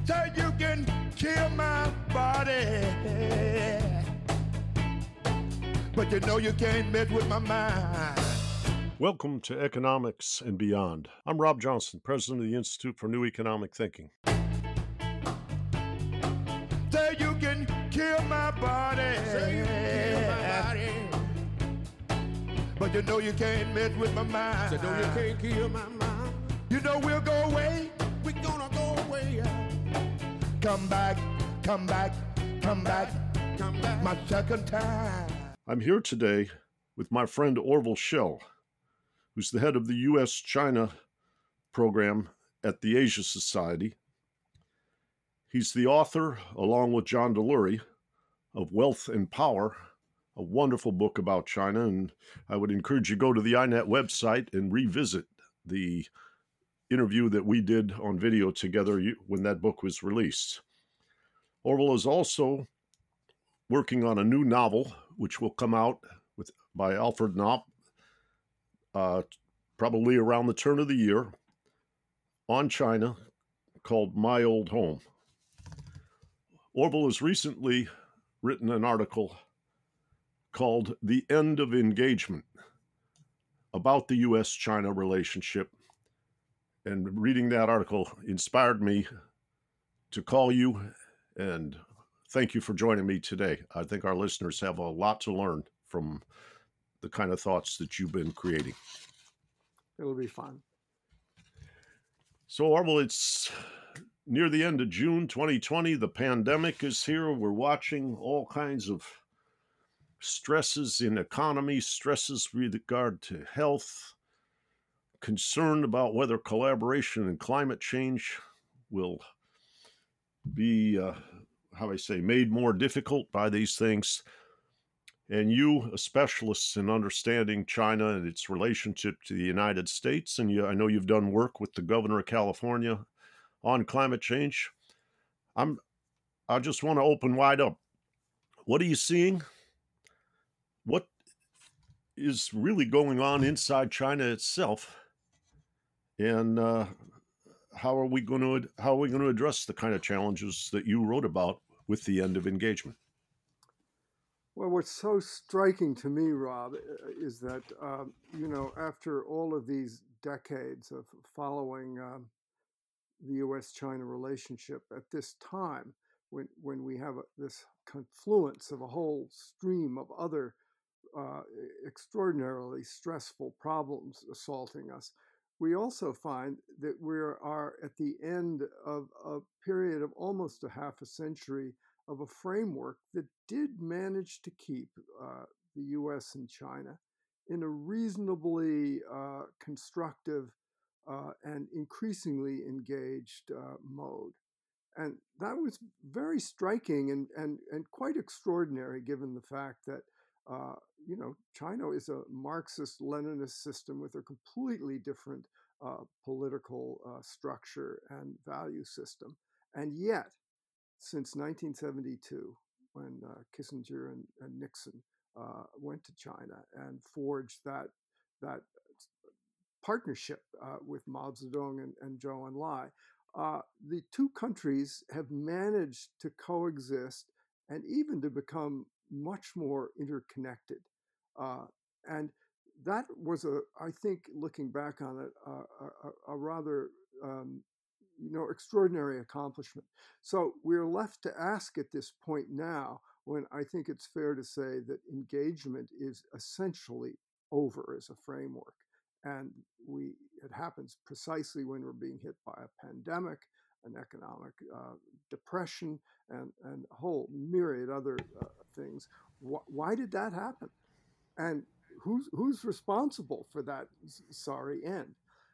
Say you can kill my body, but you know you can't mess with my mind. Welcome to Economics and Beyond. I'm Rob Johnson, president of the Institute for New Economic Thinking. Say you can kill my body, but you know you can't mess with my mind. Say no, you can't kill my mind. You know we'll go away. We're gonna go away. Come back, come back, come back, Come back. my second time. I'm here today with my friend Orville Schell, who's the head of the U.S.-China program at the Asia Society. He's the author, along with John Delury, of Wealth and Power, a wonderful book about China, and I would encourage you to go to the INET website and revisit the interview that we did on video together when that book was released. Orville is also working on a new novel, which will come out by Alfred Knopp, probably around the turn of the year, on China, called My Old Home. Orville has recently written an article called The End of Engagement about the U.S.-China relationship. And reading that article inspired me to call you and thank you for joining me today. I think our listeners have a lot to learn from the kind of thoughts that you've been creating. It'll be fun. So, Orville, it's near the end of June 2020. The pandemic is here. We're watching all kinds of stresses in economy, stresses with regard to health, concerned about whether collaboration and climate change will be, made more difficult by these things. And you, a specialist in understanding China and its relationship to the United States, and I know you've done work with the governor of California on climate change. I just want to open wide up. What are you seeing? What is really going on inside China itself? And how are we going to address the kind of challenges that you wrote about with the end of engagement? Well, what's so striking to me, Rob, is that, after all of these decades of following the U.S.-China relationship, at this time, when we have this confluence of a whole stream of other extraordinarily stressful problems assaulting us, we also find that we are at the end of a period of almost a half a century of a framework that did manage to keep the U.S. and China in a reasonably constructive and increasingly engaged mode. And that was very striking and quite extraordinary, given the fact that China is a Marxist-Leninist system with a completely different political structure and value system. And yet, since 1972, when Kissinger and Nixon went to China and forged that partnership with Mao Zedong and Zhou Enlai, the two countries have managed to coexist and even to become much more interconnected. And that was, I think, looking back on it, a rather extraordinary accomplishment. So we're left to ask at this point now, when I think it's fair to say that engagement is essentially over as a framework. And it happens precisely when we're being hit by a pandemic, an economic depression, and a whole myriad other things. Why did that happen? And who's responsible for that sorry end?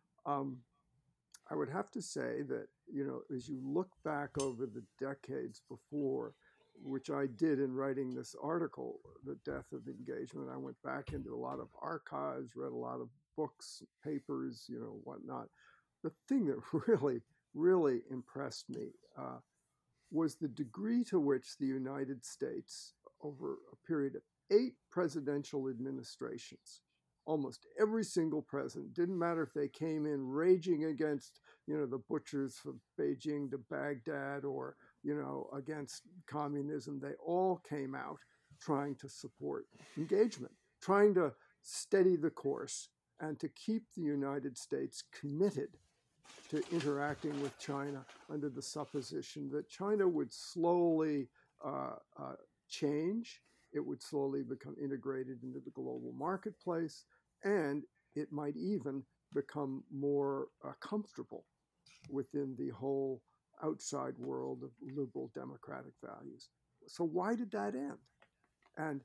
I would have to say that, as you look back over the decades before, which I did in writing this article, The Death of Engagement, I went back into a lot of archives, read a lot of books, papers, whatnot. The thing that really, really impressed me was the degree to which the United States, over a period of 8 presidential administrations, almost every single president, didn't matter if they came in raging against, the butchers from Beijing to Baghdad or, against communism, they all came out trying to support engagement, trying to steady the course and to keep the United States committed to interacting with China under the supposition that China would slowly change, it would slowly become integrated into the global marketplace, and it might even become more comfortable within the whole outside world of liberal democratic values. So why did that end? And,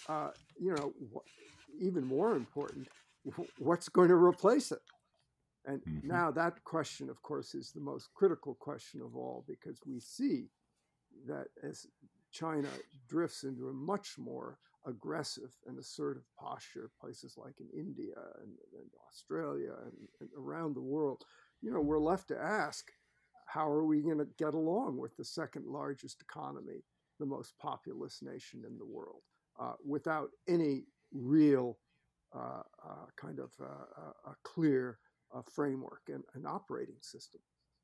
even more important, what's going to replace it? And now that question, of course, is the most critical question of all, because we see that as China drifts into a much more aggressive and assertive posture, places like in India and Australia and around the world, we're left to ask, how are we going to get along with the second largest economy, the most populous nation in the world, without any real kind of a clear framework and an operating system?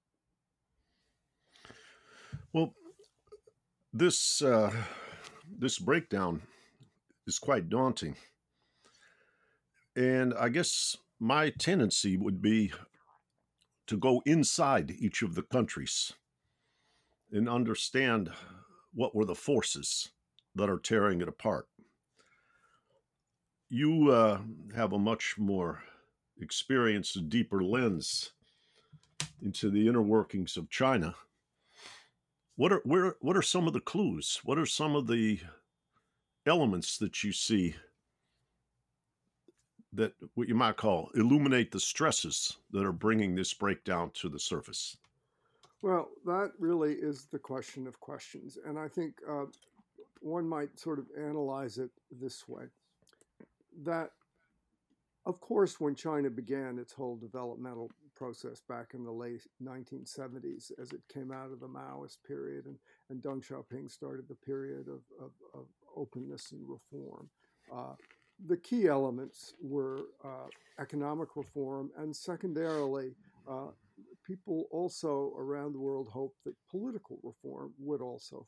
Well, this breakdown is quite daunting, and I guess my tendency would be to go inside each of the countries and understand what were the forces that are tearing it apart. You have a much more experienced and deeper lens into the inner workings of China. What are some of the clues? What are some of the elements that you see that what you might call illuminate the stresses that are bringing this breakdown to the surface? Well, that really is the question of questions. And I think one might sort of analyze it this way, that, of course, when China began its whole developmental process back in the late 1970s, as it came out of the Maoist period and Deng Xiaoping started the period of openness and reform, the key elements were economic reform, and secondarily, people also around the world hoped that political reform would also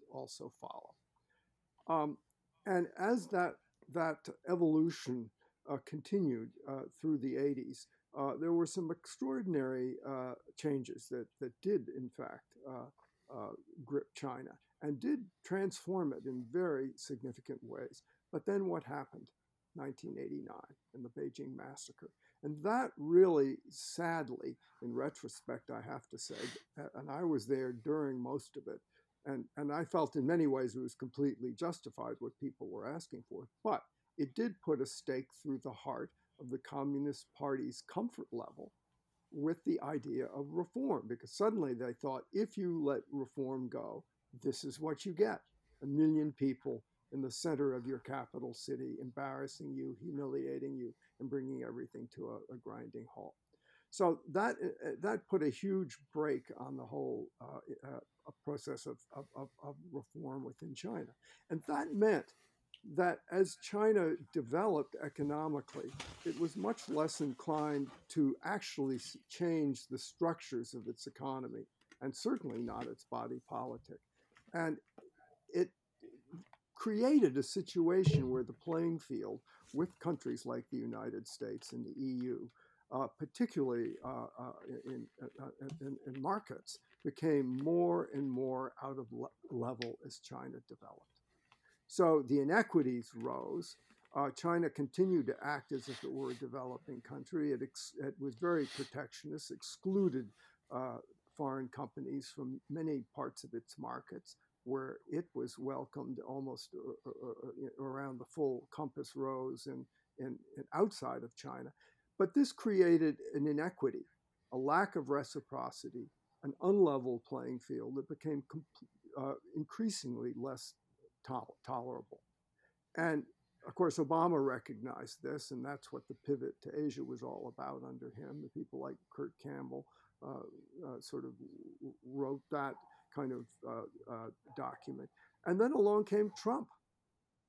follow. And as that evolution continued through the 80s, there were some extraordinary changes that did, in fact, grip China and did transform it in very significant ways. But then what happened? 1989 and the Beijing massacre. And that really, sadly, in retrospect, I have to say, and I was there during most of it, and I felt in many ways it was completely justified what people were asking for. But it did put a stake through the heart of the Communist Party's comfort level with the idea of reform, because suddenly they thought, if you let reform go, this is what you get. 1 million people in the center of your capital city, embarrassing you, humiliating you, and bringing everything to a grinding halt. So that put a huge brake on the whole process of reform within China. And that meant that as China developed economically, it was much less inclined to actually change the structures of its economy, and certainly not its body politic. And it created a situation where the playing field with countries like the United States and the EU, particularly in markets, became more and more out of level as China developed. So the inequities rose. China continued to act as if it were a developing country. It was very protectionist, excluded foreign companies from many parts of its markets, where it was welcomed almost around the full compass rose and outside of China. But this created an inequity, a lack of reciprocity, an unlevel playing field that became increasingly less tolerable. And of course, Obama recognized this, and that's what the pivot to Asia was all about under him. The people like Kurt Campbell sort of wrote that kind of document. And then along came Trump,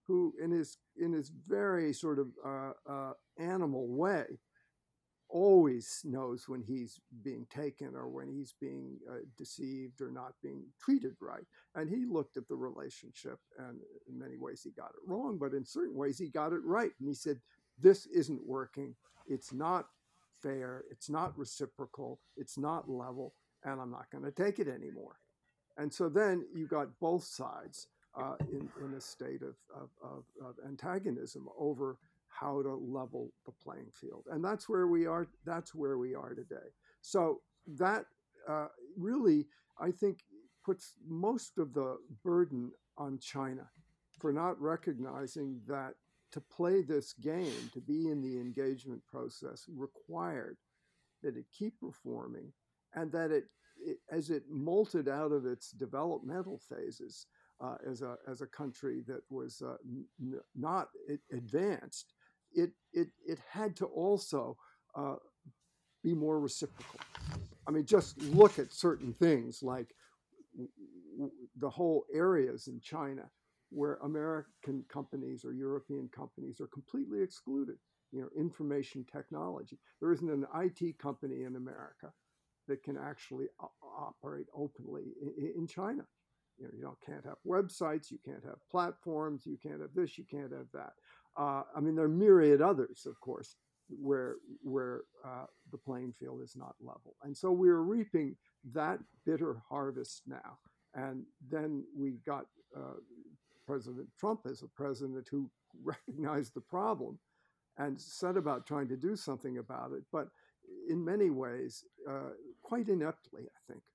who in his very sort of animal way always knows when he's being taken or when he's being deceived or not being treated right. And he looked at the relationship, and in many ways he got it wrong, but in certain ways he got it right. And he said, this isn't working. It's not fair. It's not reciprocal. It's not level. And I'm not going to take it anymore. And so then you got both sides in a state of antagonism over how to level the playing field. And that's where we are. That's where we are today. So that really, I think, puts most of the burden on China for not recognizing that to play this game, to be in the engagement process, required that it keep reforming, and that it as it molted out of its developmental phases as a country that was not advanced, it had to also be more reciprocal. I mean, just look at certain things like the whole areas in China where American companies or European companies are completely excluded. You know, information technology. There isn't an IT company in America that can actually operate openly in China. You know, you can't have websites, you can't have platforms, you can't have this, you can't have that. I mean, there are myriad others, of course, where the playing field is not level. And so we're reaping that bitter harvest now. And then we got President Trump as a president who recognized the problem and set about trying to do something about it, but in many ways, quite ineptly, I think.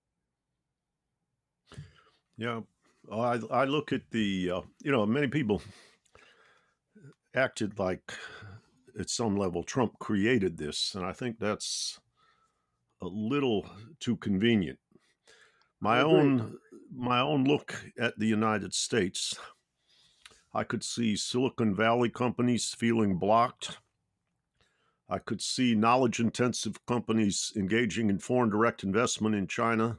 Yeah, I look at the, many people acted like at some level Trump created this, and I think that's a little too convenient. My own look at the United States, I could see Silicon Valley companies feeling blocked. I could see knowledge-intensive companies engaging in foreign direct investment in China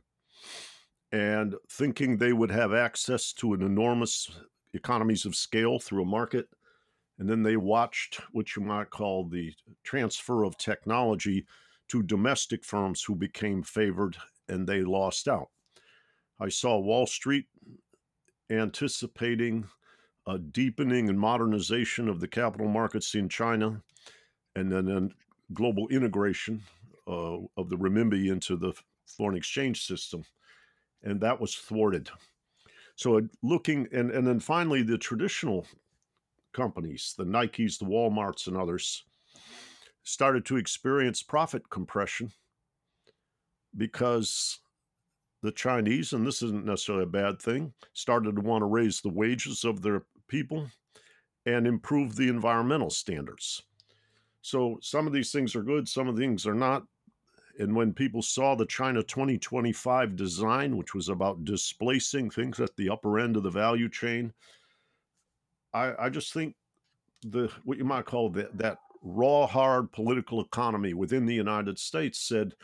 and thinking they would have access to an enormous economies of scale through a market. And then they watched what you might call the transfer of technology to domestic firms who became favored, and they lost out. I saw Wall Street anticipating a deepening and modernization of the capital markets in China, and then global integration of the renminbi into the foreign exchange system. And that was thwarted. So looking, and then finally the traditional companies, the Nikes, the Walmarts, and others, started to experience profit compression because the Chinese, and this isn't necessarily a bad thing, started to want to raise the wages of their people and improve the environmental standards. So some of these things are good, some of the things are not. And when people saw the China 2025 design, which was about displacing things at the upper end of the value chain, I just think what you might call that raw, hard political economy within the United States said,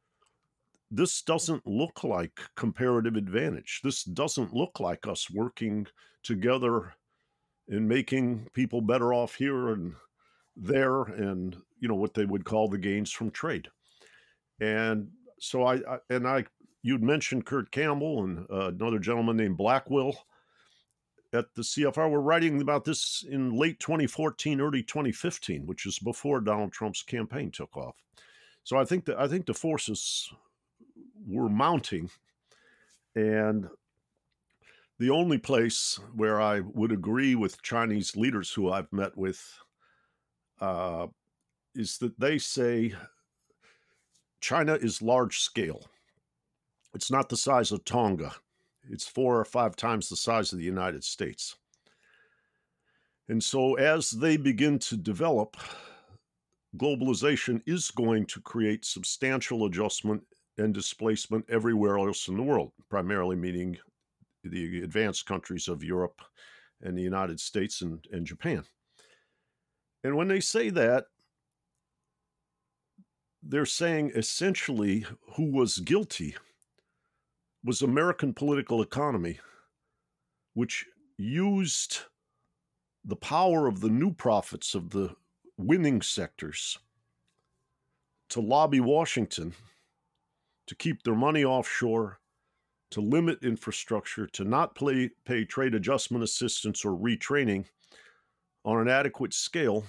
this doesn't look like comparative advantage. This doesn't look like us working together and making people better off here and there, and what they would call the gains from trade. And so you'd mentioned Kurt Campbell and another gentleman named Blackwell at the CFR. We're writing about this in late 2014, early 2015, which is before Donald Trump's campaign took off. So I think the forces were mounting, and the only place where I would agree with Chinese leaders who I've met with is that they say China is large scale. It's not the size of Tonga. It's 4 or 5 times the size of the United States. And so as they begin to develop, globalization is going to create substantial adjustment and displacement everywhere else in the world, primarily meaning the advanced countries of Europe and the United States and Japan. And when they say that, they're saying essentially who was guilty was American political economy, which used the power of the new prophets of the winning sectors to lobby Washington to keep their money offshore, to limit infrastructure, to not pay trade adjustment assistance or retraining on an adequate scale.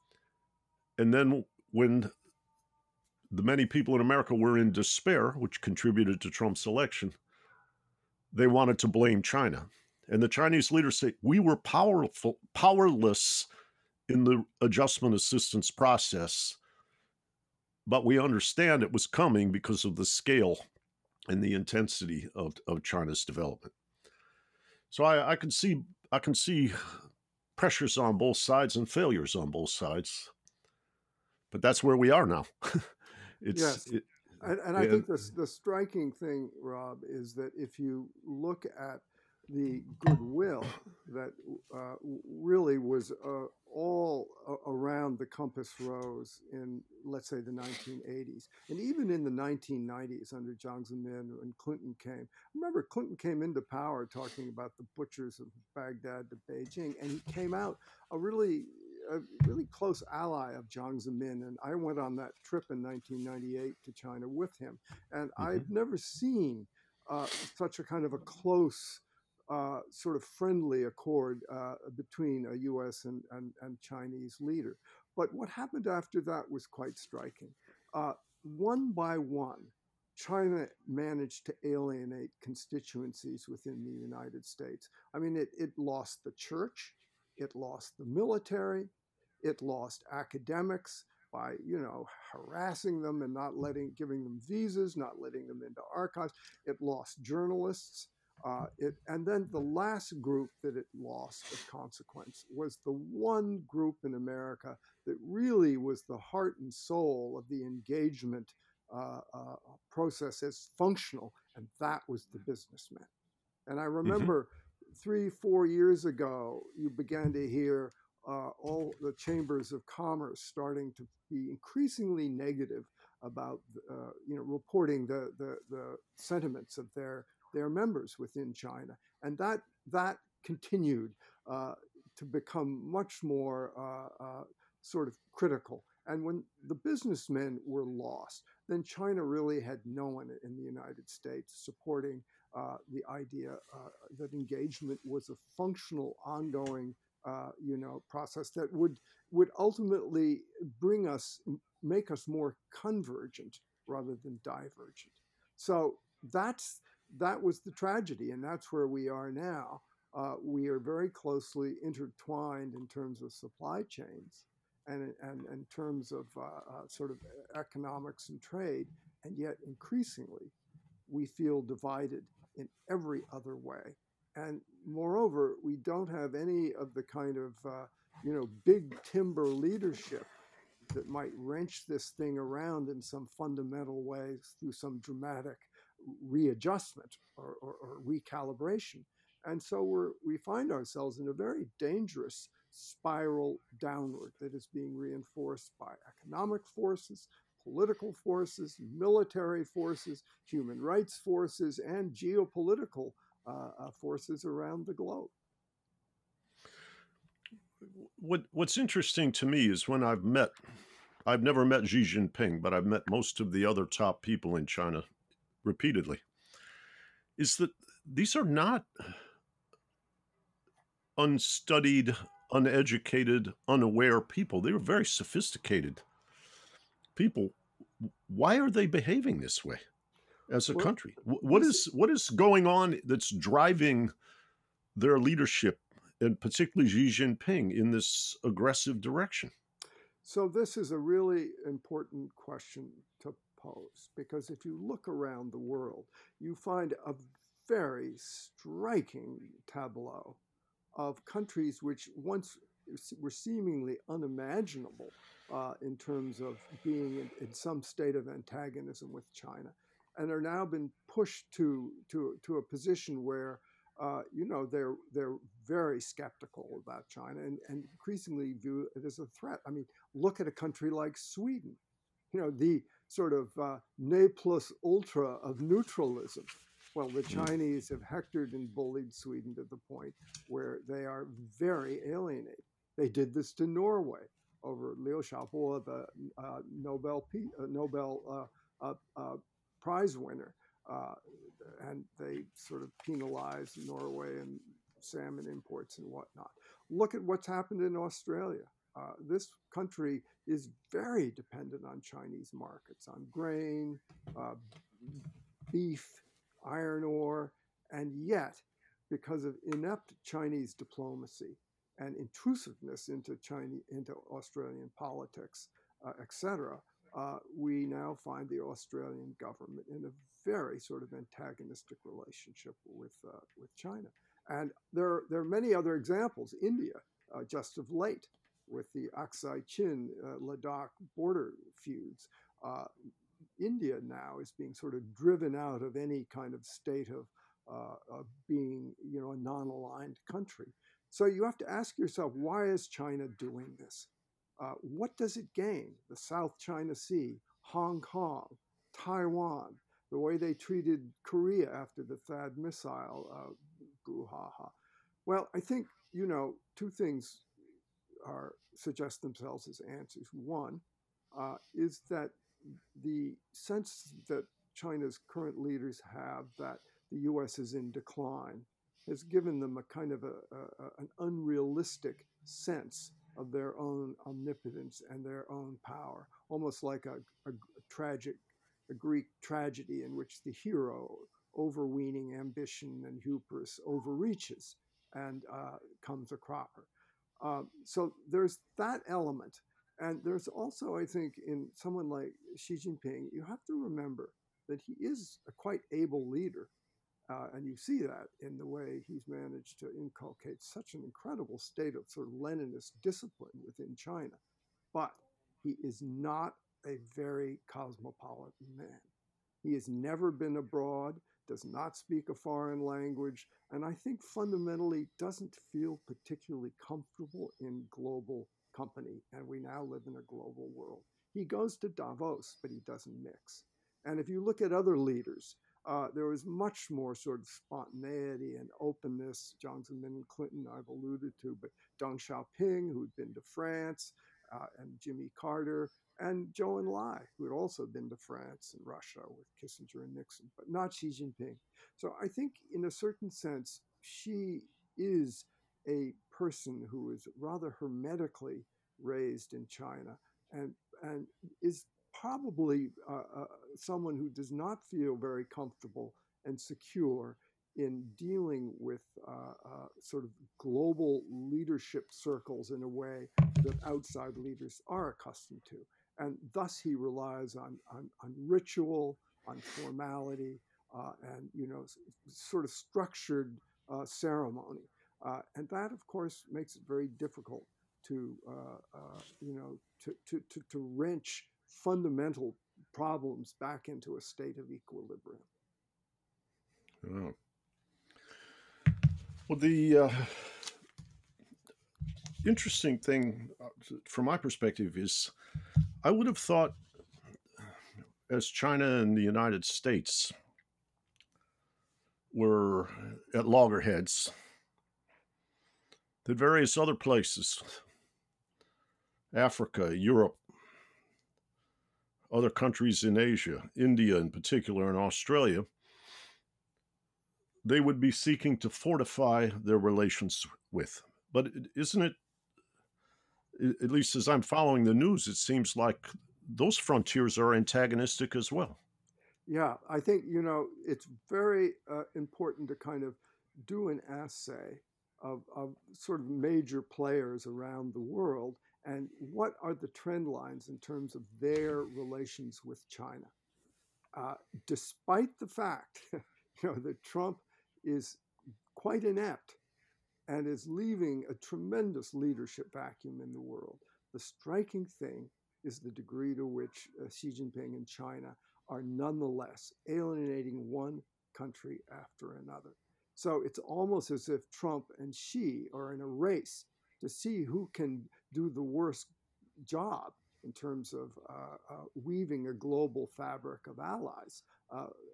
And then when the many people in America were in despair, which contributed to Trump's election, they wanted to blame China. And the Chinese leaders say, we were powerless in the adjustment assistance process, but we understand it was coming because of the scale and the intensity of China's development. So I can see pressures on both sides and failures on both sides, but that's where we are now. Yes. I think the striking thing, Rob, is that if you look at the goodwill that really was all around the Compass Rose in, let's say, the 1980s, and even in the 1990s under Jiang Zemin when Clinton came. Remember, Clinton came into power talking about the butchers of Baghdad to Beijing, and he came out a really close ally of Jiang Zemin. And I went on that trip in 1998 to China with him. And I've never seen such a kind of a close, sort of friendly accord between a U.S. and Chinese leader. But what happened after that was quite striking. One by one, China managed to alienate constituencies within the United States. I mean, it lost the church, it lost the military, it lost academics by, harassing them and not giving them visas, not letting them into archives. It lost journalists. And then the last group that it lost of consequence was the one group in America that really was the heart and soul of the engagement process as functional, and that was the businessmen. And I remember 3-4 years ago, you began to hear all the chambers of commerce starting to be increasingly negative about, reporting the sentiments of their members within China, and that continued to become much more sort of critical. And when the businessmen were lost, then China really had no one in the United States supporting the idea that engagement was a functional, ongoing, process that would ultimately make us more convergent rather than divergent. So that was the tragedy, and that's where we are now. We are very closely intertwined in terms of supply chains and in terms of sort of economics and trade, and yet increasingly we feel divided in every other way. And moreover, we don't have any of the kind of big timber leadership that might wrench this thing around in some fundamental way through some dramatic readjustment or recalibration. And so we find ourselves in a very dangerous spiral downward that is being reinforced by economic forces, political forces, military forces, human rights forces, and geopolitical forces around the globe. What's interesting to me is when I've never met Xi Jinping, but I've met most of the other top people in China repeatedly, is that these are not unstudied, uneducated, unaware people. They're very sophisticated people. Why are they behaving this way as a country? What is going on that's driving their leadership, and particularly Xi Jinping, in this aggressive direction? So this is a really important question to pose, because if you look around the world, you find a very striking tableau of countries which once were seemingly unimaginable in terms of being in some state of antagonism with China, and are now been pushed to a position where they're very skeptical about China and increasingly view it as a threat. I mean, look at a country like Sweden, the sort of ne plus ultra of neutralism. Well, the Chinese have hectored and bullied Sweden to the point where they are very alienated. They did this to Norway over Liu Xiaobo, the Nobel Prize winner, and they sort of penalized Norway and salmon imports and whatnot. Look at what's happened in Australia. This country is very dependent on Chinese markets, on grain, beef, iron ore, and yet, because of inept Chinese diplomacy and intrusiveness into Australian politics, etc., we now find the Australian government in a very sort of antagonistic relationship with China. And there are many other examples. India, just of late, with the Aksai Chin Ladakh border feuds. India now is being sort of driven out of any kind of state of being, a non-aligned country. So you have to ask yourself, why is China doing this? What does it gain? The South China Sea, Hong Kong, Taiwan, the way they treated Korea after the THAAD missile brouhaha. Well, I think, two things suggest themselves as answers. One is that the sense that China's current leaders have that the U.S. is in decline has given them a kind of an unrealistic sense of their own omnipotence and their own power, almost like a Greek tragedy in which the hero, overweening ambition and hubris, overreaches and comes a cropper. So there's that element. And there's also, I think, in someone like Xi Jinping, you have to remember that he is a quite able leader. And you see that in the way he's managed to inculcate such an incredible state of sort of Leninist discipline within China. But he is not a very cosmopolitan man. He has never been abroad, does not speak a foreign language, and I think fundamentally doesn't feel particularly comfortable in global company. And we now live in a global world. He goes to Davos, but he doesn't mix. And if you look at other leaders, there was much more sort of spontaneity and openness. Jiang Zemin and Clinton I've alluded to, but Deng Xiaoping, who'd been to France, and Jimmy Carter, and Zhou Enlai, who had also been to France and Russia with Kissinger and Nixon, but not Xi Jinping. So I think in a certain sense, Xi is a person who is rather hermetically raised in China and is probably someone who does not feel very comfortable and secure in dealing with sort of global leadership circles in a way that outside leaders are accustomed to. And thus he relies on ritual, on formality, and, sort of structured ceremony. And that, of course, makes it very difficult to wrench fundamental problems back into a state of equilibrium. Oh. Well, the interesting thing from my perspective is I would have thought as China and the United States were at loggerheads, that various other places, Africa, Europe, other countries in Asia, India in particular, and Australia, they would be seeking to fortify their relations with. But isn't it, at least as I'm following the news, it seems like those frontiers are antagonistic as well. Yeah, I think, it's very important to kind of do an assay of sort of major players around the world and what are the trend lines in terms of their relations with China. Despite the fact, that Trump is quite inept and is leaving a tremendous leadership vacuum in the world, the striking thing is the degree to which Xi Jinping and China are nonetheless alienating one country after another. So it's almost as if Trump and Xi are in a race to see who can do the worst job in terms of weaving a global fabric of allies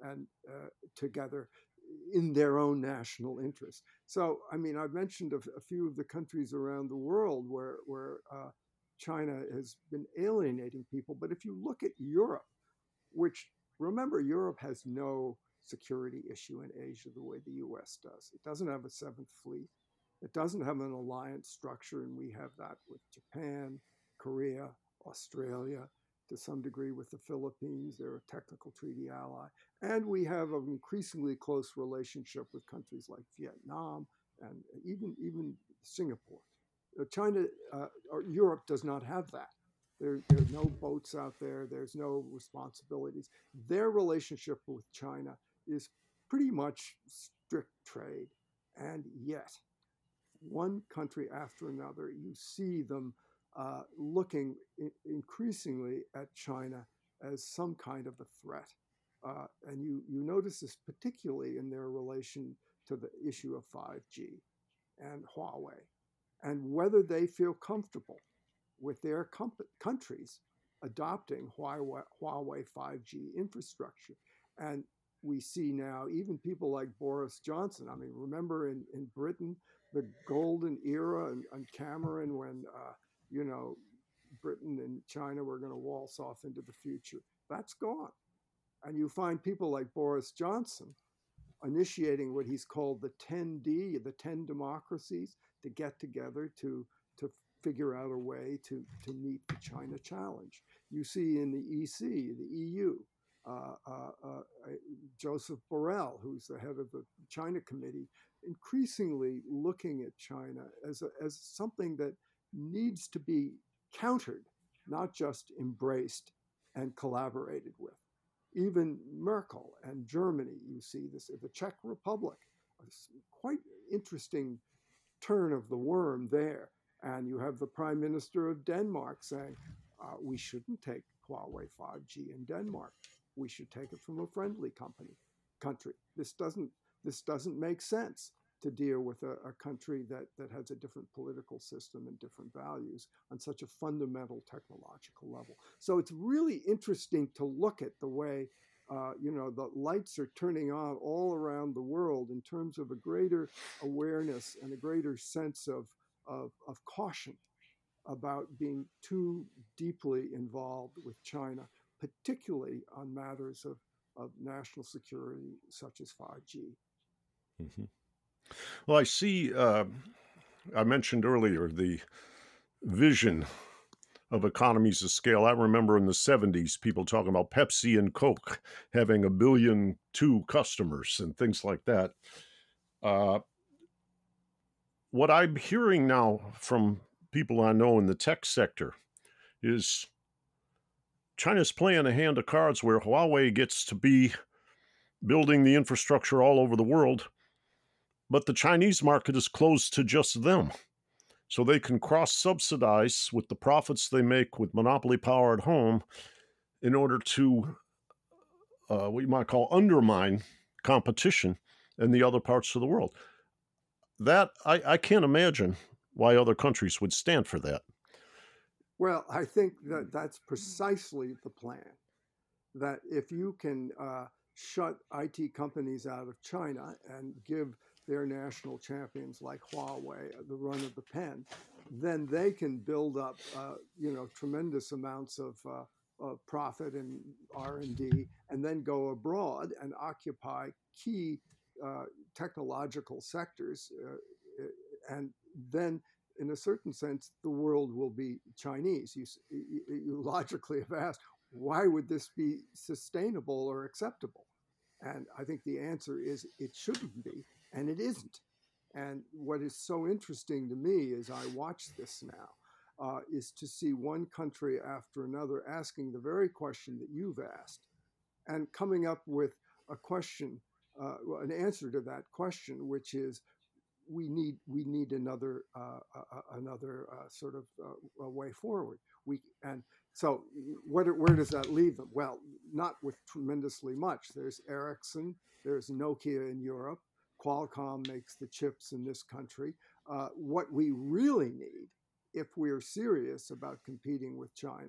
and together in their own national interest. So, I mean, I've mentioned a few of the countries around the world where China has been alienating people. But if you look at Europe, which, remember, Europe has no security issue in Asia the way the US does. It doesn't have a seventh fleet. It doesn't have an alliance structure, and we have that with Japan, Korea, Australia, to some degree with the Philippines. They're a technical treaty ally. And we have an increasingly close relationship with countries like Vietnam and even Singapore. China or Europe does not have that. There's no boats out there. There's no responsibilities. Their relationship with China is pretty much strict trade. And yet, one country after another, you see them looking increasingly at China as some kind of a threat. And you notice this particularly in their relation to the issue of 5G and Huawei, and whether they feel comfortable with their countries adopting Huawei 5G infrastructure. And we see now even people like Boris Johnson. I mean, remember in Britain, the golden era and Cameron when, Britain and China were going to waltz off into the future. That's gone. And you find people like Boris Johnson initiating what he's called the 10D, the 10 democracies, to get together to figure out a way to meet the China challenge. You see in the EC, the EU, Joseph Borrell, who's the head of the China Committee, increasingly looking at China as something that needs to be countered, not just embraced and collaborated with. Even Merkel and Germany, you see this, the Czech Republic, a quite interesting turn of the worm there. And you have the Prime Minister of Denmark saying, we shouldn't take Huawei 5G in Denmark. We should take it from a friendly country. This doesn't make sense to deal with a country that has a different political system and different values on such a fundamental technological level. So it's really interesting to look at the way the lights are turning on all around the world in terms of a greater awareness and a greater sense of caution about being too deeply involved with China, particularly on matters of national security such as 5G. Mm-hmm. Well, I see, I mentioned earlier the vision of economies of scale. I remember in the 70s, people talking about Pepsi and Coke having 1 billion customers and things like that. What I'm hearing now from people I know in the tech sector is China's playing a hand of cards where Huawei gets to be building the infrastructure all over the world, but the Chinese market is closed to just them. So they can cross-subsidize with the profits they make with monopoly power at home in order to, what you might call, undermine competition in the other parts of the world. That, I can't imagine why other countries would stand for that. Well, I think that's precisely the plan, that if you can shut IT companies out of China and give their national champions like Huawei the run of the pen, then they can build up, tremendous amounts of profit and R&D, and then go abroad and occupy key technological sectors, and then, in a certain sense, the world will be Chinese. You logically have asked, why would this be sustainable or acceptable? And I think the answer is it shouldn't be, and it isn't. And what is so interesting to me as I watch this now is to see one country after another asking the very question that you've asked and coming up with a question, an answer to that question, which is we need another sort of way forward. So where does that leave them? Well, not with tremendously much. There's Ericsson, there's Nokia in Europe, Qualcomm makes the chips in this country. What we really need, if we're serious about competing with China,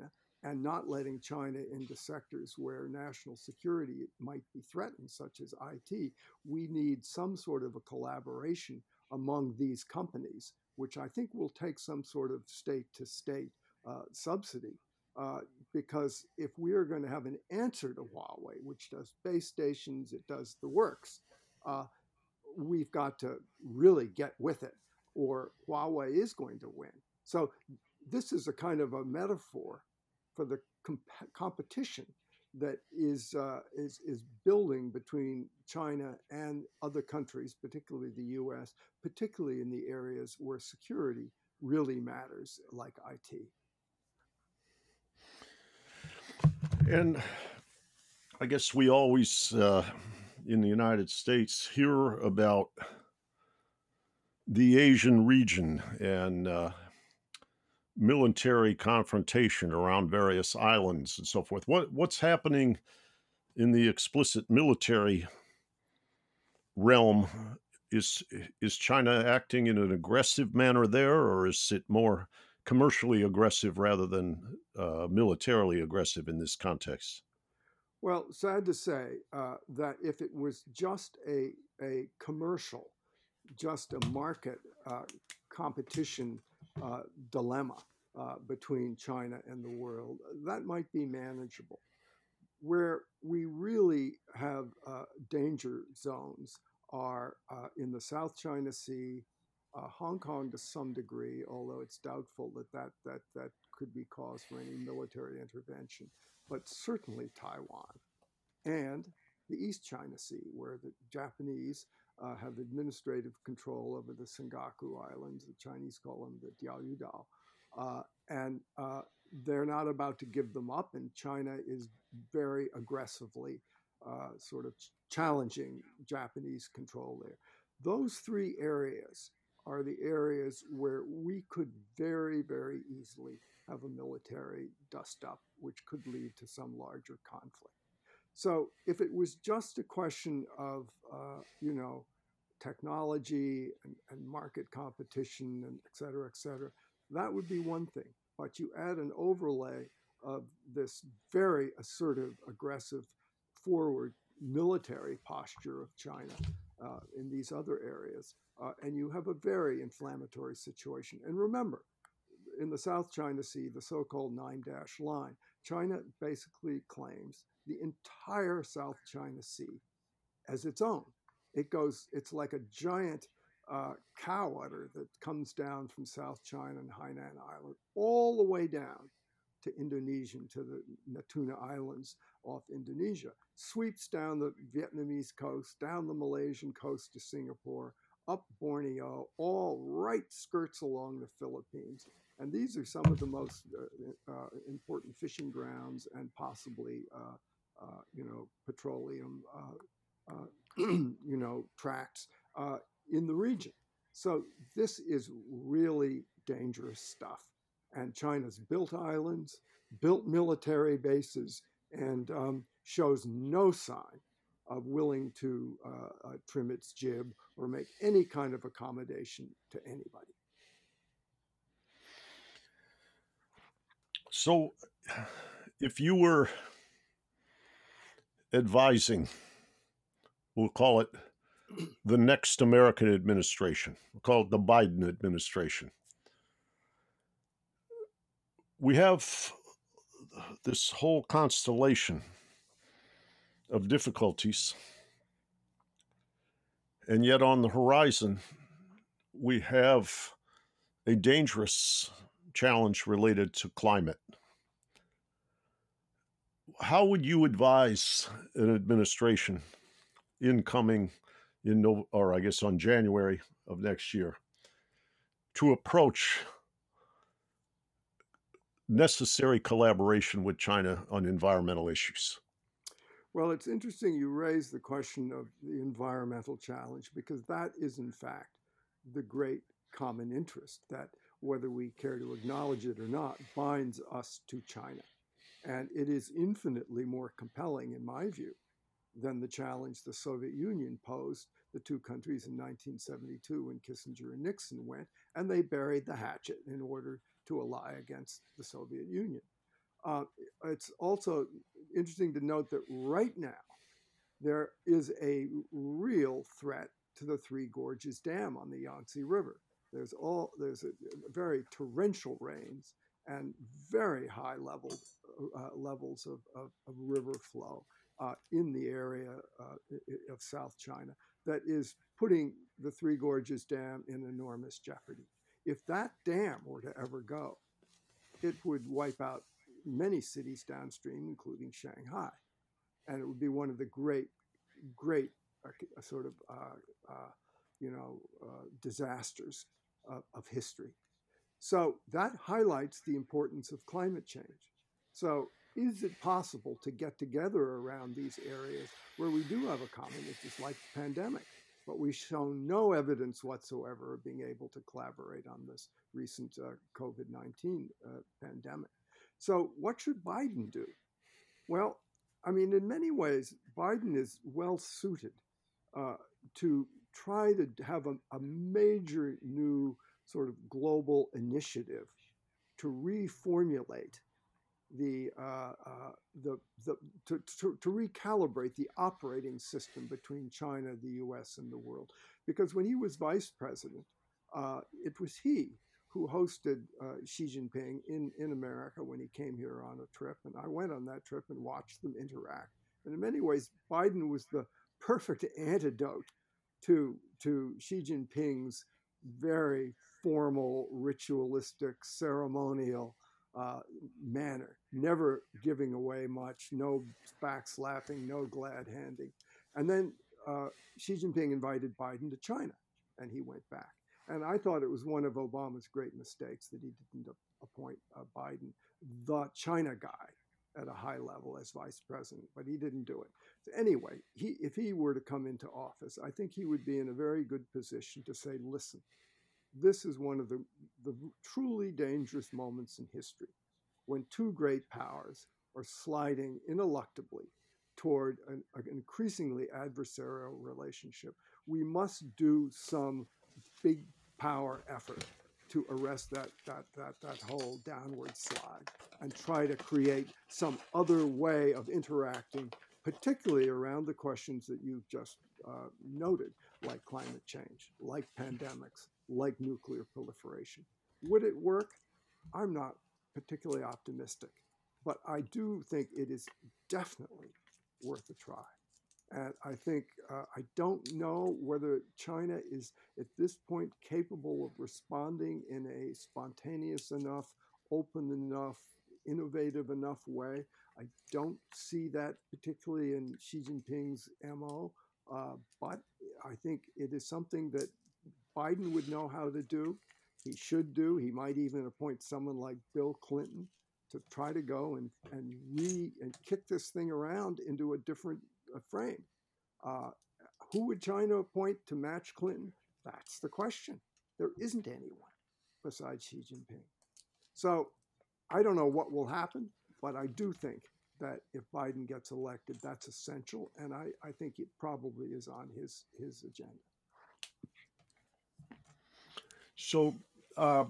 and not letting China into sectors where national security might be threatened, such as IT. We need some sort of a collaboration among these companies, which I think will take some sort of state to state subsidy. Because if we are going to have an answer to Huawei, which does base stations, it does the works, we've got to really get with it, or Huawei is going to win. So this is a kind of a metaphor for the competition that is building between China and other countries, particularly the U.S., particularly in the areas where security really matters, like IT. And I guess we always, in the United States, hear about the Asian region and military confrontation around various islands and so forth. What's happening in the explicit military realm? Is China acting in an aggressive manner there, or is it more commercially aggressive rather than militarily aggressive in this context? Well, sad to say that if it was just a commercial, just a market competition dilemma between China and the world, that might be manageable. Where we really have danger zones are in the South China Sea, Hong Kong to some degree, although it's doubtful that could be cause for any military intervention, but certainly Taiwan and the East China Sea, where the Japanese have administrative control over the Senkaku Islands. The Chinese call them the Diaoyudao. And they're not about to give them up, and China is very aggressively sort of challenging Japanese control there. Those three areas are the areas where we could very, very easily have a military dust-up, which could lead to some larger conflict. So if it was just a question of, technology and market competition and et cetera, that would be one thing. But you add an overlay of this very assertive, aggressive, forward military posture of China in these other areas, and you have a very inflammatory situation. And remember, in the South China Sea, the so-called 9-dash line, China basically claims the entire South China Sea as its own. It's like a giant cow udder that comes down from South China and Hainan Island all the way down to Indonesia, to the Natuna Islands off Indonesia, sweeps down the Vietnamese coast, down the Malaysian coast to Singapore, up Borneo, all right skirts along the Philippines. And these are some of the most important fishing grounds and possibly, petroleum, tracts in the region. So this is really dangerous stuff. And China's built islands, built military bases, and shows no sign of willing to trim its jib or make any kind of accommodation to anybody. So if you were advising, we'll call it the next American administration, we'll call it the Biden administration, we have this whole constellation of difficulties, and yet on the horizon, we have a dangerous challenge related to climate. How would you advise an administration incoming on January of next year to approach necessary collaboration with China on environmental issues? Well, it's interesting you raise the question of the environmental challenge, because that is, in fact, the great common interest that, whether we care to acknowledge it or not, binds us to China. And it is infinitely more compelling, in my view, than the challenge the Soviet Union posed the two countries in 1972 when Kissinger and Nixon went, and they buried the hatchet in order to ally against the Soviet Union. Uh, it's also interesting to note that right now there is a real threat to the Three Gorges Dam on the Yangtze River. There's a very torrential rains and very high levels of river flow in the area of South China that is putting the Three Gorges Dam in enormous jeopardy. If that dam were to ever go, it would wipe out many cities downstream, including Shanghai. And it would be one of the great sort of, disasters of history. So that highlights the importance of climate change. So is it possible to get together around these areas where we do have a common interest, like the pandemic, but we've shown no evidence whatsoever of being able to collaborate on this recent COVID-19 pandemic? So what should Biden do? Well, I mean, in many ways, Biden is well suited to try to have a major new sort of global initiative to reformulate to recalibrate the operating system between China, the U.S., and the world. Because when he was vice president, it was he who hosted Xi Jinping in America when he came here on a trip. And I went on that trip and watched them interact. And in many ways, Biden was the perfect antidote to Xi Jinping's very formal, ritualistic, ceremonial manner, never giving away much, no backslapping, no glad handing. And then Xi Jinping invited Biden to China, and he went back. And I thought it was one of Obama's great mistakes that he didn't appoint Biden, the China guy, at a high level as vice president, but he didn't do it. So anyway, if he were to come into office, I think he would be in a very good position to say, listen, this is one of the truly dangerous moments in history when two great powers are sliding ineluctably toward an increasingly adversarial relationship. We must do some big power effort to arrest that whole downward slide and try to create some other way of interacting, particularly around the questions that you've just noted, like climate change, like pandemics, like nuclear proliferation. Would it work? I'm not particularly optimistic, but I do think it is definitely worth a try. And I think, I don't know whether China is at this point capable of responding in a spontaneous enough, open enough, innovative enough way. I don't see that particularly in Xi Jinping's MO, but I think it is something that Biden would know how to do. He should do. He might even appoint someone like Bill Clinton to try to go and kick this thing around into a different frame. Who would China appoint to match Clinton? That's the question. There isn't anyone besides Xi Jinping. So I don't know what will happen, but I do think that if Biden gets elected, that's essential, and I think it probably is on his agenda. So I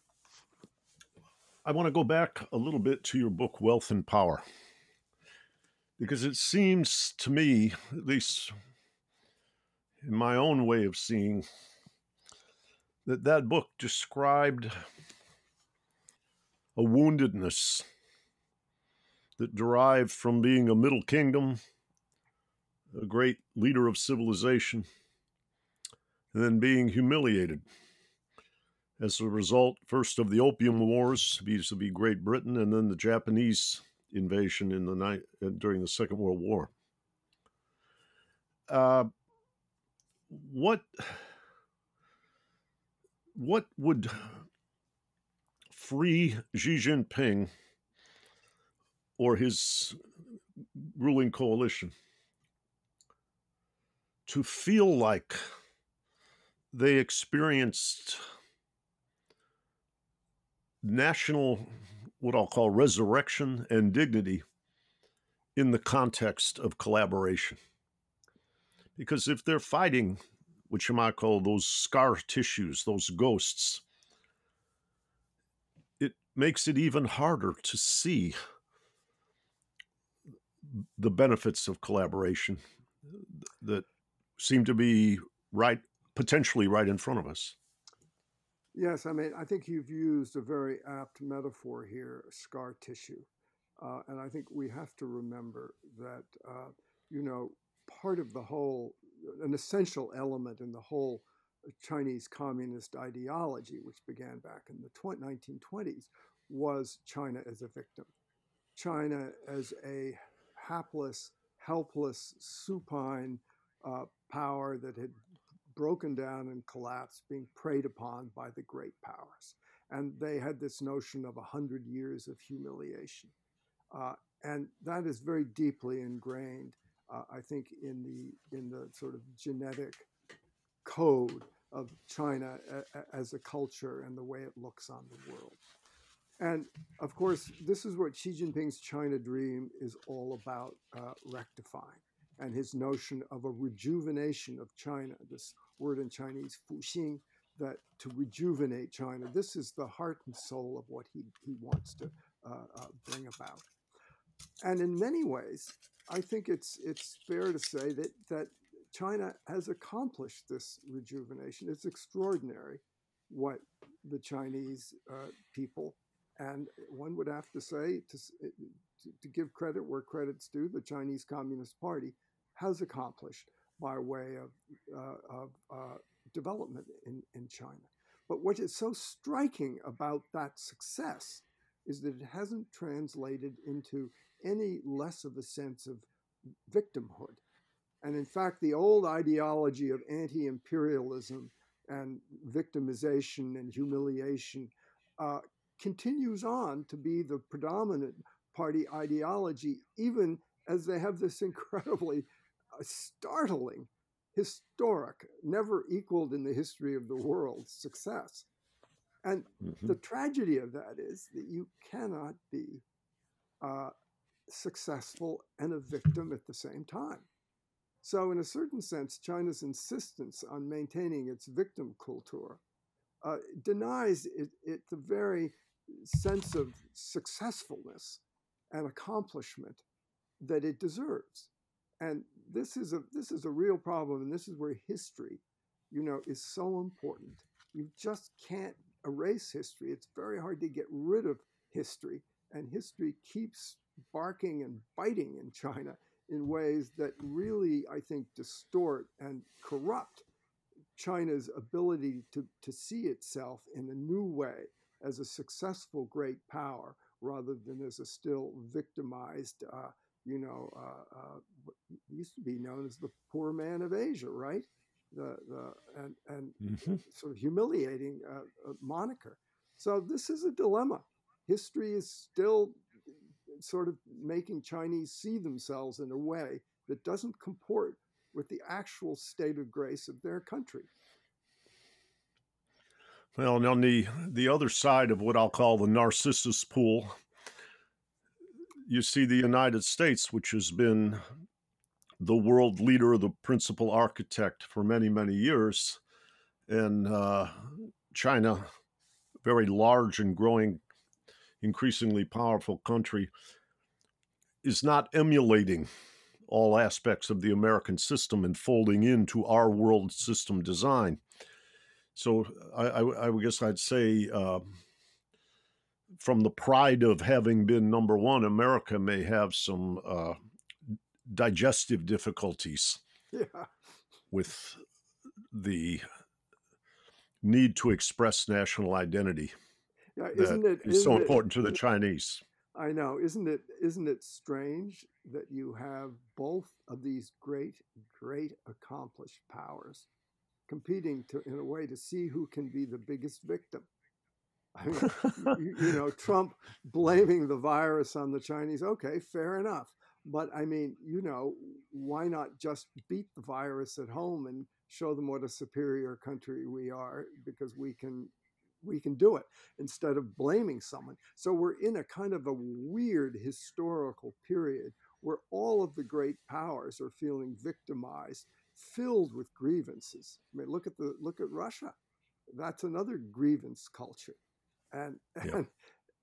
want to go back a little bit to your book, Wealth and Power, because it seems to me, at least in my own way of seeing, that book described a woundedness that derived from being a Middle Kingdom, a great leader of civilization, and then being humiliated as a result, first of the Opium Wars vis-a-vis Great Britain, and then the Japanese invasion during the Second World War. What would free Xi Jinping or his ruling coalition to feel like they experienced national, what I'll call resurrection and dignity in the context of collaboration? Because if they're fighting, which you might call those scar tissues, those ghosts, it makes it even harder to see the benefits of collaboration that seem to be potentially right in front of us. Yes, I mean, I think you've used a very apt metaphor here, scar tissue. And I think we have to remember that, you know, part of the whole, an essential element in the whole Chinese communist ideology, which began back in the 1920s, was China as a victim. China as a hapless, helpless, supine power that had broken down and collapsed, being preyed upon by the great powers. And they had this notion of 100 years of humiliation. And that is very deeply ingrained, I think, in the sort of genetic code of China as a culture and the way it looks on the world. And of course, this is what Xi Jinping's China dream is all about rectifying. And his notion of a rejuvenation of China, this word in Chinese, fuxing, that to rejuvenate China, this is the heart and soul of what he wants to bring about. And in many ways, I think it's fair to say that China has accomplished this rejuvenation. It's extraordinary what the Chinese people, and one would have to say, to give credit where credit's due, the Chinese Communist Party has accomplished by way of development in China. But what is so striking about that success is that it hasn't translated into any less of a sense of victimhood. And in fact, the old ideology of anti-imperialism and victimization and humiliation continues on to be the predominant party ideology, even as they have this incredibly startling, historic, never equaled in the history of the world success. And the tragedy of that is that you cannot be successful and a victim at the same time. So in a certain sense, China's insistence on maintaining its victim culture denies it the very sense of successfulness and accomplishment that it deserves. And this is a real problem, and this is where history, is so important. You just can't erase history. It's very hard to get rid of history, and history keeps barking and biting in China in ways that really, I think, distort and corrupt China's ability to see itself in a new way as a successful great power rather than as a still victimized, what used to be known as the poor man of Asia, right? And sort of humiliating moniker. So this is a dilemma. History is still sort of making Chinese see themselves in a way that doesn't comport with the actual state of grace of their country. Well, and on the other side of what I'll call the Narcissus pool, you see the United States, which has been the world leader, the principal architect for many, many years, and China, very large and growing, increasingly powerful country, is not emulating all aspects of the American system and folding into our world system design. So I guess I'd say from the pride of having been number one, America may have some digestive difficulties with the need to express national identity. Yeah, is so important to the Chinese. I know, isn't it strange that you have both of these great accomplished powers competing in a way to see who can be the biggest victim? I mean, Trump blaming the virus on the Chinese. Okay, fair enough. But I mean, why not just beat the virus at home and show them what a superior country we are, because we can do it instead of blaming someone. So we're in a kind of a weird historical period where all of the great powers are feeling victimized, filled with grievances. I mean, look at Russia. That's another grievance culture. And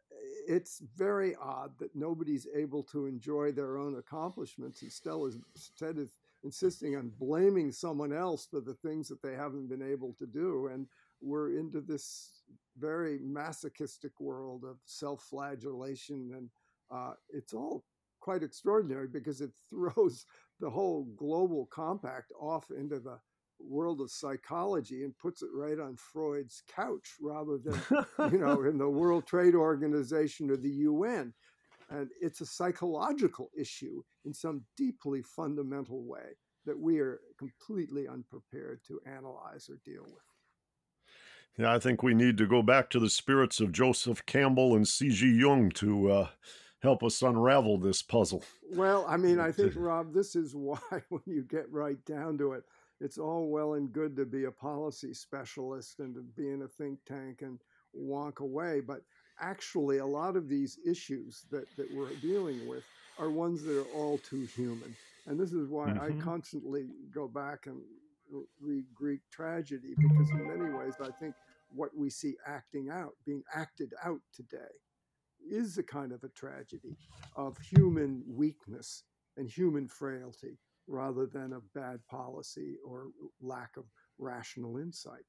it's very odd that nobody's able to enjoy their own accomplishments instead of insisting on blaming someone else for the things that they haven't been able to do. And we're into this very masochistic world of self-flagellation, and it's all quite extraordinary because it throws the whole global compact off into the world of psychology and puts it right on Freud's couch rather than, in the World Trade Organization or the UN. And it's a psychological issue in some deeply fundamental way that we are completely unprepared to analyze or deal with. Yeah, I think we need to go back to the spirits of Joseph Campbell and C.G. Jung to help us unravel this puzzle. Well, I mean, I think, Rob, this is why when you get right down to it, it's all well and good to be a policy specialist and to be in a think tank and walk away. But actually, a lot of these issues that we're dealing with are ones that are all too human. And this is why I constantly go back and read Greek tragedy, because in many ways, I think what we see being acted out today, is a kind of a tragedy of human weakness and human frailty rather than of bad policy or lack of rational insight.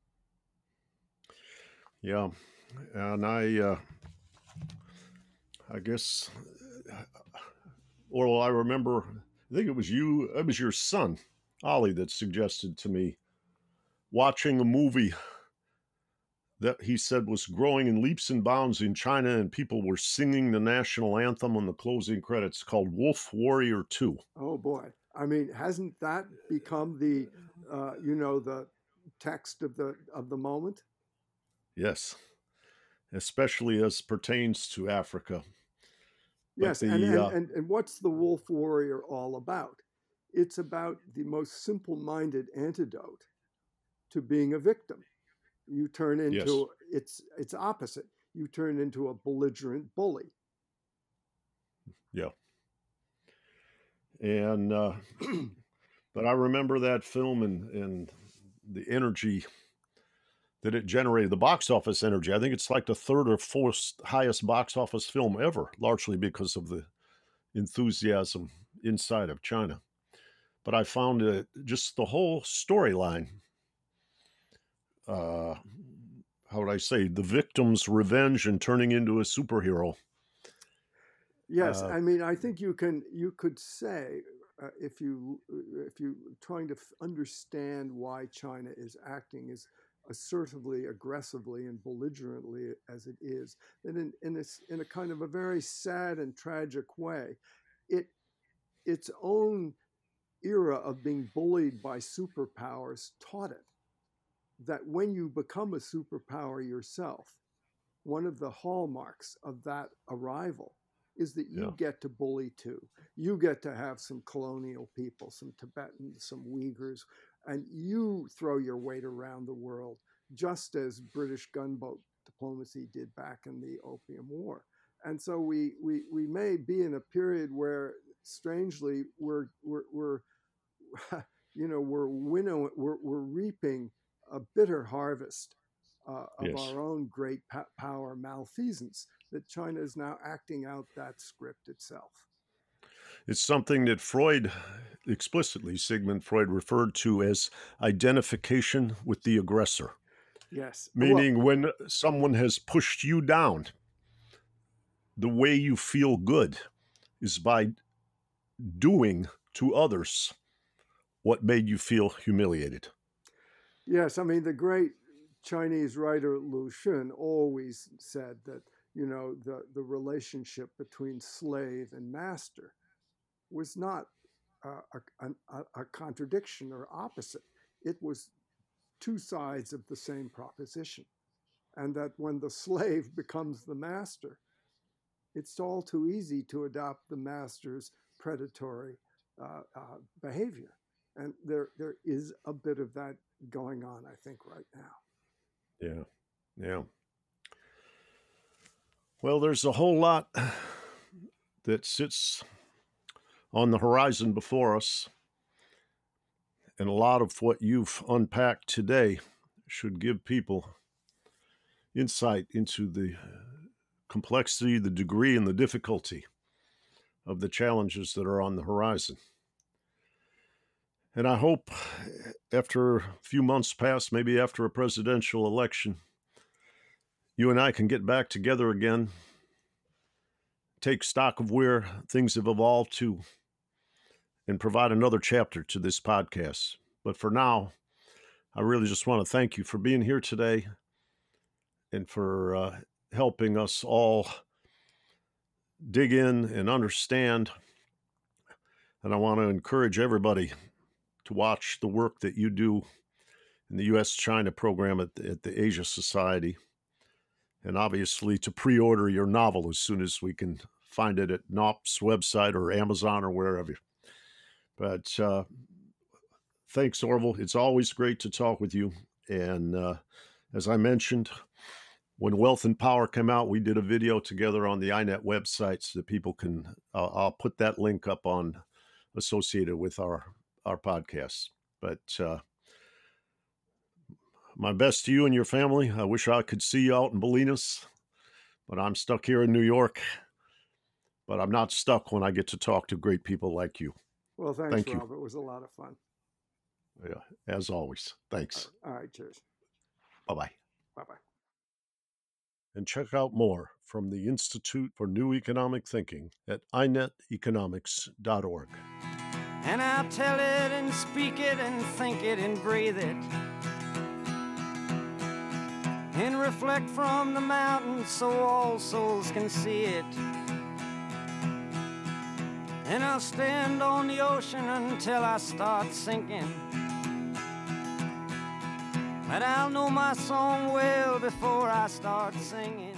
Yeah. And I guess, Orel, I remember, I think it was your son, Ollie, that suggested to me watching a movie that he said was growing in leaps and bounds in China, and people were singing the national anthem on the closing credits, called Wolf Warrior 2. Oh boy. I mean, hasn't that become the the text of the moment? Yes. Especially as pertains to Africa. Yes, and what's the Wolf Warrior all about? It's about the most simple-minded antidote to being a victim. You turn into its opposite. You turn into a belligerent bully. Yeah. And but I remember that film and the energy that it generated, the box office energy. I think it's like the third or fourth highest box office film ever, largely because of the enthusiasm inside of China. But I found just the whole storyline, how would I say, the victim's revenge and turning into a superhero. Yes, I mean, I think you could say, if you trying to understand why China is acting as assertively, aggressively, and belligerently as it is, that in a kind of a very sad and tragic way, its own era of being bullied by superpowers taught it that when you become a superpower yourself, one of the hallmarks of that arrival is that you get to bully too. You get to have some colonial people, some Tibetans, some Uyghurs, and you throw your weight around the world, just as British gunboat diplomacy did back in the Opium War. And so we may be in a period where, strangely, we're reaping a bitter harvest of our own great power malfeasance, that China is now acting out that script itself. It's something that Sigmund Freud referred to as identification with the aggressor. Yes. Meaning when someone has pushed you down, the way you feel good is by doing to others what made you feel humiliated. Yes, I mean, the great Chinese writer Lu Xun always said that, the relationship between slave and master was not a contradiction or opposite. It was two sides of the same proposition. And that when the slave becomes the master, it's all too easy to adopt the master's predatory behavior. And there is a bit of that going on, I think, right now. Yeah. Well, there's a whole lot that sits on the horizon before us. And a lot of what you've unpacked today should give people insight into the complexity, the degree, and the difficulty of the challenges that are on the horizon. And I hope after a few months pass, maybe after a presidential election, you and I can get back together again, take stock of where things have evolved to, and provide another chapter to this podcast. But for now, I really just want to thank you for being here today and for helping us all dig in and understand. And I want to encourage everybody to watch the work that you do in the U.S.-China program at the Asia Society, and obviously to pre-order your novel as soon as we can find it at Knopf's website or Amazon or wherever. But thanks, Orville. It's always great to talk with you. And as I mentioned, when Wealth and Power came out, we did a video together on the iNet website so that people can, I'll put that link up on associated with our podcast. But my best to you and your family. I wish I could see you out in Bolinas, but I'm stuck here in New York. But I'm not stuck when I get to talk to great people like you. Well, thanks, Rob. It was a lot of fun. Yeah, as always. Thanks. All right, cheers. Bye-bye. Bye-bye. And check out more from the Institute for New Economic Thinking at ineteconomics.org. And I'll tell it and speak it and think it and breathe it, and reflect from the mountains so all souls can see it. And I'll stand on the ocean until I start sinking, but I'll know my song well before I start singing.